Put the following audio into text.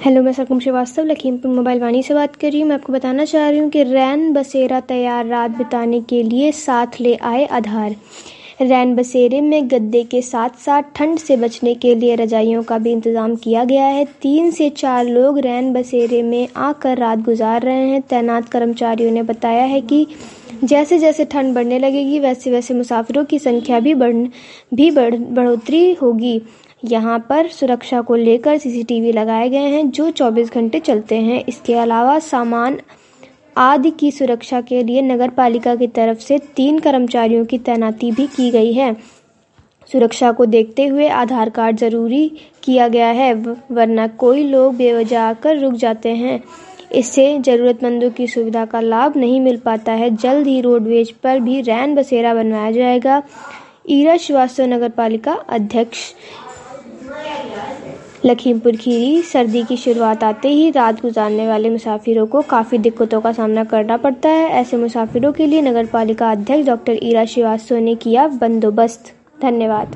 Hello, मैं Sargam Srivastava Lakhimpur mobile Vani से बात कर रही हूँ। मैं आपको बताना चाह रही हूँ कि रैन बसेरा तैयार, रात बिताने के लिए साथ ले आए आधार। रैन बसेरे में गद्दे के साथ साथ ठंड से बचने के लिए रजाइयों का भी इंतजाम किया गया है। 3 से 4 लोग रैन बसेरे में आकर रात गुजार रहे हैं। तैनात कर्मचारियों ने बताया है कि जैसे जैसे ठंड बढ़ने लगेगी वैसे वैसे मुसाफिरों की संख्या भी बढ़ोतरी होगी। यहाँ पर सुरक्षा को लेकर सीसीटीवी लगाए गए हैं जो 24 घंटे चलते हैं। इसके अलावा सामान आदि की सुरक्षा के लिए नगर पालिका की तरफ से 3 कर्मचारियों की तैनाती भी की गई है। सुरक्षा को देखते हुए आधार कार्ड जरूरी किया गया है, वरना कोई लोग बेवजह आकर रुक जाते हैं। इससे जरूरतमंदों की सुविधा का लाभ नहीं मिल पाता है। जल्द ही रोडवेज पर भी रैन बसेरा बनवाया जाएगा। ईरा श्रीवास्तव, नगर पालिका अध्यक्ष, लखीमपुर खीरी। सर्दी की शुरुआत आते ही रात गुजारने वाले मुसाफिरों को काफ़ी दिक्कतों का सामना करना पड़ता है। ऐसे मुसाफिरों के लिए नगर पालिका अध्यक्ष डॉक्टर ईरा श्रीवास्तव ने किया बंदोबस्त। धन्यवाद।